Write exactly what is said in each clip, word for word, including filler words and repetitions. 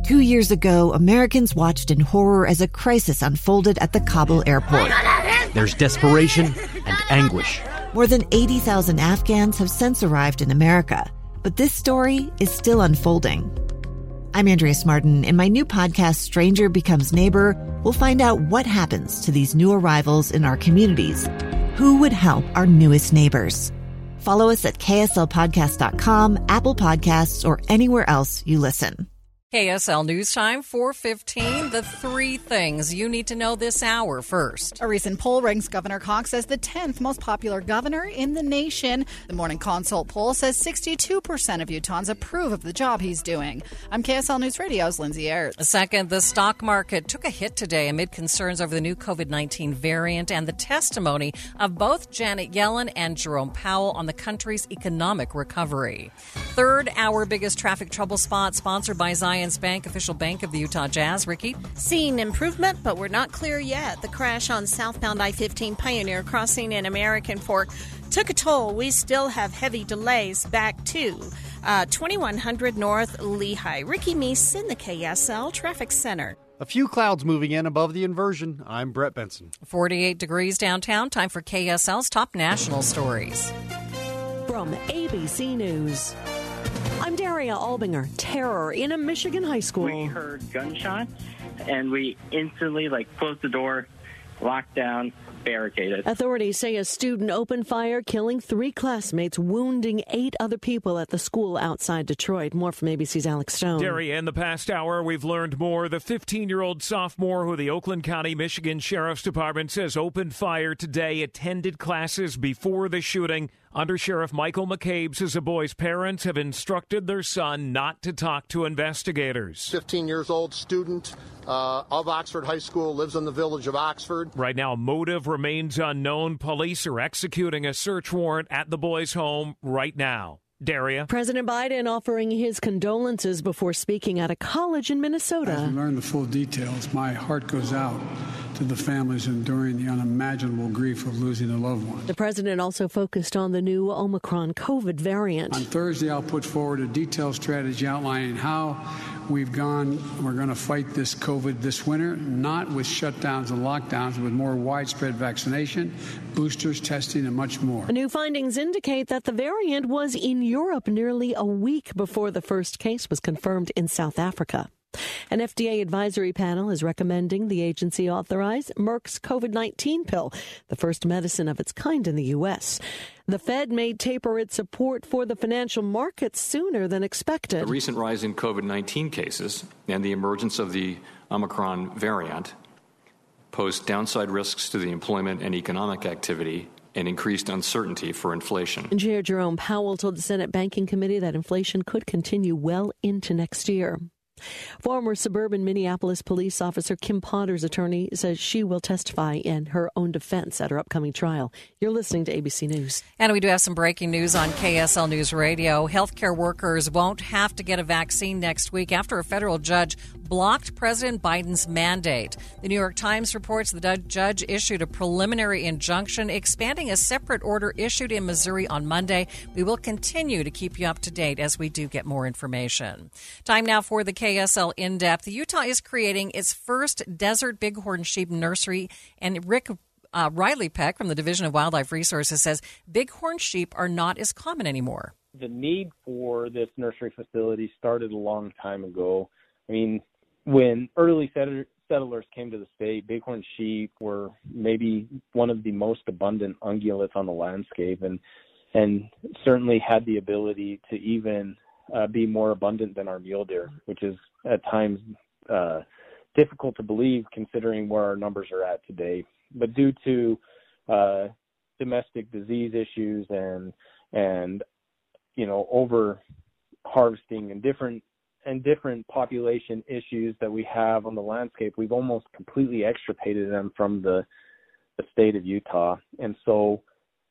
Two years ago, Americans watched in horror as a crisis unfolded at the Kabul airport. There's desperation and anguish. More than eighty thousand Afghans have since arrived in America, but this story is still unfolding. I'm Andrea Martin. In my new podcast, Stranger Becomes Neighbor, we'll find out what happens to these new arrivals in our communities. Who would help our newest neighbors? Follow us at K S L podcast dot com, Apple Podcasts, or anywhere else you listen. K S L News Time, four fifteen. The three things you need to know this hour first. A recent poll ranks Governor Cox as the tenth most popular governor in the nation. The Morning Consult poll says sixty-two percent of Utahns approve of the job he's doing. I'm K S L News Radio's Lindsay Ayers. Second, the stock market took a hit today amid concerns over the new COVID nineteen variant and the testimony of both Janet Yellen and Jerome Powell on the country's economic recovery. Third, our biggest traffic trouble spot, sponsored by Zions Bank, official bank of the Utah Jazz. Ricky? Seeing improvement, but we're not clear yet. The crash on southbound I fifteen Pioneer Crossing in American Fork took a toll. We still have heavy delays back to uh, twenty-one hundred North Lehigh. Ricky Meese in the K S L Traffic Center. A few clouds moving in above the inversion. I'm Brett Benson. forty-eight degrees downtown. Time for K S L's top national stories. From A B C News, I'm Daria Albinger. Terror in a Michigan high school. We heard gunshots, and we instantly, like, closed the door, locked down, barricaded. Authorities say a student opened fire, killing three classmates, wounding eight other people at the school outside Detroit. More from A B C's Alex Stone. Daria, in the past hour, we've learned more. The fifteen-year-old sophomore who the Oakland County, Michigan Sheriff's Department says opened fire today, attended classes before the shooting. Undersheriff Michael McCabe says the boy's parents have instructed their son not to talk to investigators. fifteen years old student uh, of Oxford High School, lives in the village of Oxford. Right now, motive remains unknown. Police are executing a search warrant at the boy's home right now. Daria. President Biden offering his condolences before speaking at a college in Minnesota. As we learn the full details, my heart goes out to the families enduring the unimaginable grief of losing a loved one. The president also focused on the new Omicron COVID variant. On Thursday, I'll put forward a detailed strategy outlining how we've gone, we're going to fight this COVID this winter, not with shutdowns and lockdowns, but with more widespread vaccination, boosters, testing, and much more. New findings indicate that the variant was in Europe nearly a week before the first case was confirmed in South Africa. An F D A advisory panel is recommending the agency authorize Merck's COVID nineteen pill, the first medicine of its kind in the U S. The Fed may taper its support for the financial markets sooner than expected. The recent rise in COVID nineteen cases and the emergence of the Omicron variant pose downside risks to the employment and economic activity and increased uncertainty for inflation. Chair Jerome Powell told the Senate Banking Committee that inflation could continue well into next year. Former suburban Minneapolis police officer Kim Potter's attorney says she will testify in her own defense at her upcoming trial. You're listening to A B C News. And we do have some breaking news on K S L News Radio. Healthcare workers won't have to get a vaccine next week after a federal judge blocked President Biden's mandate. The New York Times reports the judge issued a preliminary injunction expanding a separate order issued in Missouri on Monday. We will continue to keep you up to date as we do get more information. Time now for the K S L In-Depth. Utah is creating its first desert bighorn sheep nursery, and Rick uh, Riley Peck from the Division of Wildlife Resources says bighorn sheep are not as common anymore. The need for this nursery facility started a long time ago. I mean, when early settlers came to the state, bighorn sheep were maybe one of the most abundant ungulates on the landscape, and and certainly had the ability to even uh, be more abundant than our mule deer, which is at times uh, difficult to believe considering where our numbers are at today. But due to uh, domestic disease issues and and you know over harvesting and different and different population issues that we have on the landscape, we've almost completely extirpated them from the, the state of Utah. And so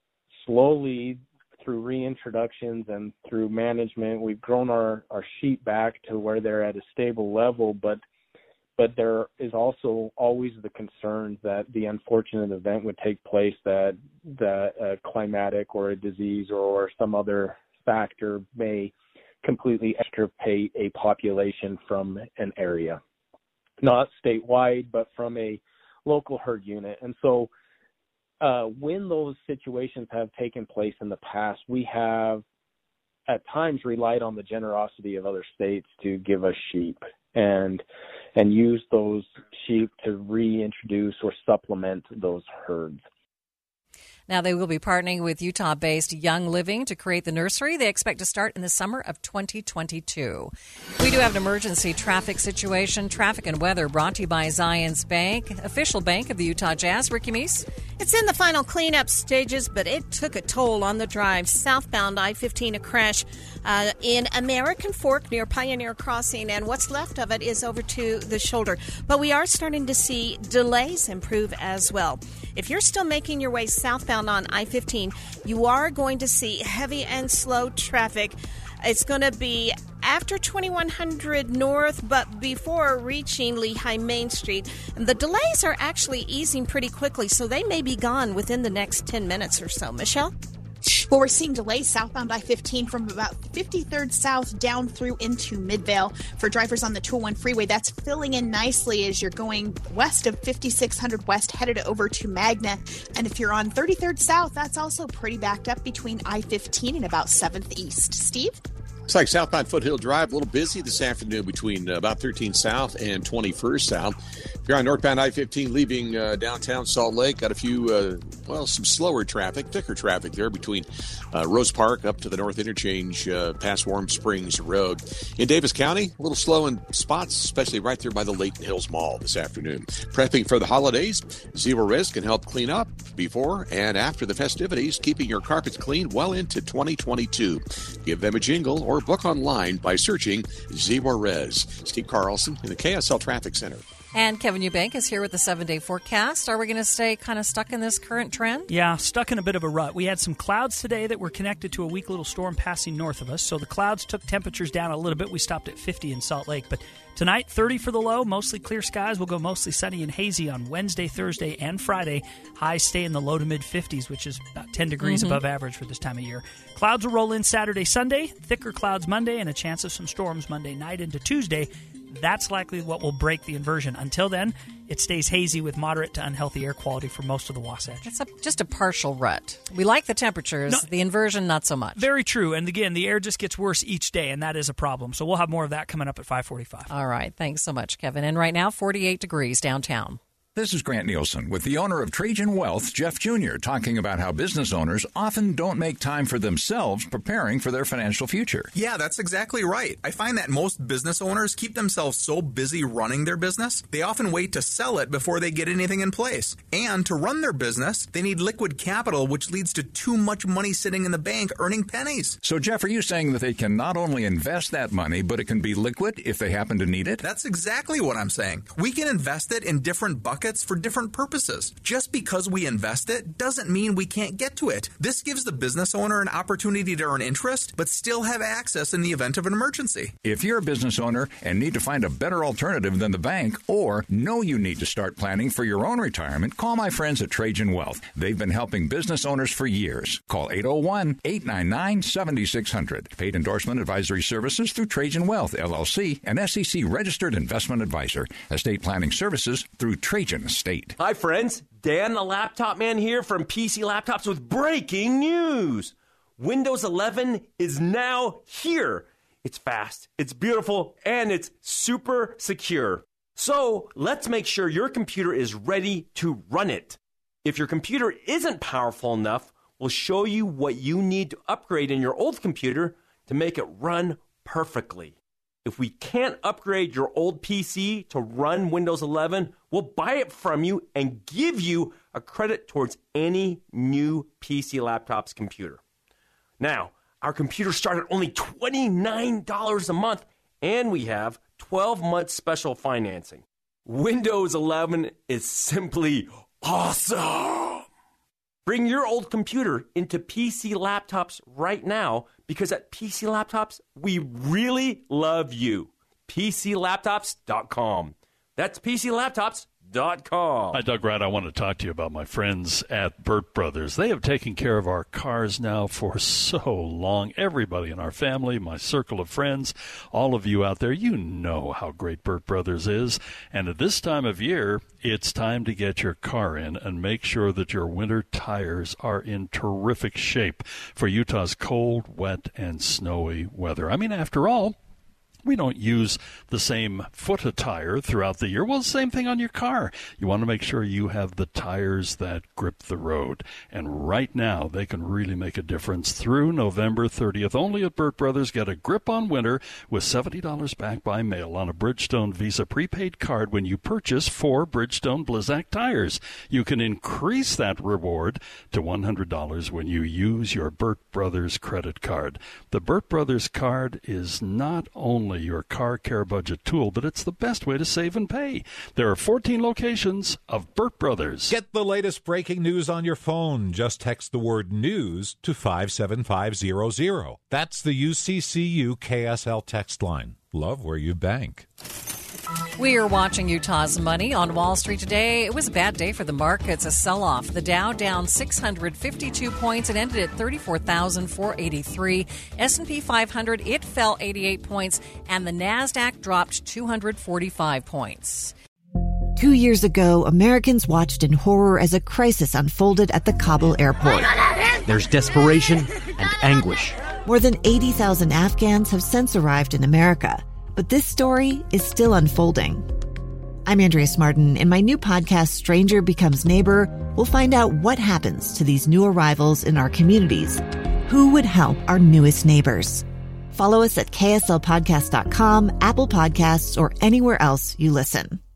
slowly, through reintroductions and through management, we've grown our, our sheep back to where they're at a stable level, but but there is also always the concern that the unfortunate event would take place, that, that a climatic or a disease or some other factor may completely extirpate a population from an area, not statewide, but from a local herd unit. And so uh, when those situations have taken place in the past, we have at times relied on the generosity of other states to give us sheep and and use those sheep to reintroduce or supplement those herds. Now, they will be partnering with Utah-based Young Living to create the nursery. They expect to start in the summer of twenty twenty-two. We do have an emergency traffic situation. Traffic and weather brought to you by Zions Bank, official bank of the Utah Jazz. Ricky Meese. It's in the final cleanup stages, but it took a toll on the drive. Southbound I fifteen, a crash uh, in American Fork near Pioneer Crossing, and what's left of it is over to the shoulder. But we are starting to see delays improve as well. If you're still making your way southbound on I fifteen, you are going to see heavy and slow traffic. It's going to be after twenty-one hundred north, but before reaching Lehigh Main Street. And the delays are actually easing pretty quickly, so they may be gone within the next ten minutes or so. Michelle? Well, we're seeing delays southbound I fifteen from about fifty-third South down through into Midvale. For drivers on the two oh one freeway, that's filling in nicely as you're going west of fifty-six hundred West, headed over to Magna. And if you're on thirty-third South, that's also pretty backed up between I fifteen and about seventh East. Steve? Looks like southbound Foothill Drive, a little busy this afternoon between uh, about thirteenth South and twenty-first South. If you're on northbound I fifteen leaving uh, downtown Salt Lake, got a few, uh, well, some slower traffic, thicker traffic there between uh, Rose Park up to the North Interchange uh, past Warm Springs Road. In Davis County, a little slow in spots, especially right there by the Layton Hills Mall this afternoon. Prepping for the holidays, Zero Res can help clean up before and after the festivities, keeping your carpets clean well into twenty twenty-two. Give them a jingle or book online by searching Zero Res. Steve Carlson in the K S L Traffic Center. And Kevin Eubank is here with the seven-day forecast. Are we going to stay kind of stuck in this current trend? Yeah, stuck in a bit of a rut. We had some clouds today that were connected to a weak little storm passing north of us, so the clouds took temperatures down a little bit. We stopped at fifty in Salt Lake, but tonight, thirty for the low, mostly clear skies. We'll go mostly sunny and hazy on Wednesday, Thursday, and Friday. Highs stay in the low to mid-fifties, which is about ten degrees mm-hmm. above average for this time of year. Clouds will roll in Saturday, Sunday, thicker clouds Monday, and a chance of some storms Monday night into Tuesday. That's likely what will break the inversion. Until then, it stays hazy with moderate to unhealthy air quality for most of the Wasatch. It's a, just a partial rut. We like the temperatures. No, the inversion, not so much. Very true. And again, the air just gets worse each day, and that is a problem. So we'll have more of that coming up at five forty-five. All right. Thanks so much, Kevin. And right now, forty-eight degrees downtown. This is Grant Nielsen with the owner of Trajan Wealth, Jeff Junior, talking about how business owners often don't make time for themselves preparing for their financial future. Yeah, that's exactly right. I find that most business owners keep themselves so busy running their business, they often wait to sell it before they get anything in place. And to run their business, they need liquid capital, which leads to too much money sitting in the bank earning pennies. So, Jeff, are you saying that they can not only invest that money, but it can be liquid if they happen to need it? That's exactly what I'm saying. We can invest it in different buckets for different purposes. Just because we invest it doesn't mean we can't get to it. This gives the business owner an opportunity to earn interest, but still have access in the event of an emergency. If you're a business owner and need to find a better alternative than the bank, or know you need to start planning for your own retirement, call my friends at Trajan Wealth. They've been helping business owners for years. Call eight oh one, eight nine nine, seven six zero zero. Paid endorsement advisory services through Trajan Wealth, L L C, an S E C registered investment advisor. Estate planning services through Trajan Estate. Hi, friends. Dan, the Laptop Man here from P C Laptops with breaking news. Windows eleven is now here. It's fast, it's beautiful, and it's super secure. So let's make sure your computer is ready to run it. If your computer isn't powerful enough, we'll show you what you need to upgrade in your old computer to make it run perfectly. If we can't upgrade your old P C to run Windows eleven, we'll buy it from you and give you a credit towards any new P C Laptop's computer. Now, our computers start at only twenty-nine dollars a month, and we have twelve month special financing. Windows eleven is simply awesome. Bring your old computer into P C Laptops right now, because at P C Laptops, we really love you. P C laptops dot com. That's P C laptops dot com. Hi, Doug Wright. I want to talk to you about my friends at Burt Brothers. They have taken care of our cars now for so long. Everybody in our family, my circle of friends, all of you out there, you know how great Burt Brothers is. And at this time of year, it's time to get your car in and make sure that your winter tires are in terrific shape for Utah's cold, wet, and snowy weather. I mean, after all, we don't use the same foot of tire throughout the year. Well, same thing on your car. You want to make sure you have the tires that grip the road. And right now, they can really make a difference through November thirtieth. Only at Burt Brothers, get a grip on winter with seventy dollars back by mail on a Bridgestone Visa prepaid card when you purchase four Bridgestone Blizzak tires. You can increase that reward to one hundred dollars when you use your Burt Brothers credit card. The Burt Brothers card is not only your car care budget tool, but it's the best way to save and pay. There are fourteen locations of Burt Brothers. Get the latest breaking news on your phone. Just text the word news to five seven five zero zero. That's the U C C U K S L text line. Love where you bank. We are watching Utah's money on Wall Street today. It was a bad day for the markets, a sell-off. The Dow down six hundred fifty-two points and ended at thirty-four thousand four hundred eighty-three. S and P five hundred, it fell eighty-eight points, and the NASDAQ dropped two hundred forty-five points. Two years ago, Americans watched in horror as a crisis unfolded at the Kabul airport. There's desperation and anguish. More than eighty thousand Afghans have since arrived in America. But this story is still unfolding. I'm Andrea Smartin. In my new podcast, Stranger Becomes Neighbor, we'll find out what happens to these new arrivals in our communities. Who would help our newest neighbors? Follow us at K S L podcast dot com, Apple Podcasts, or anywhere else you listen.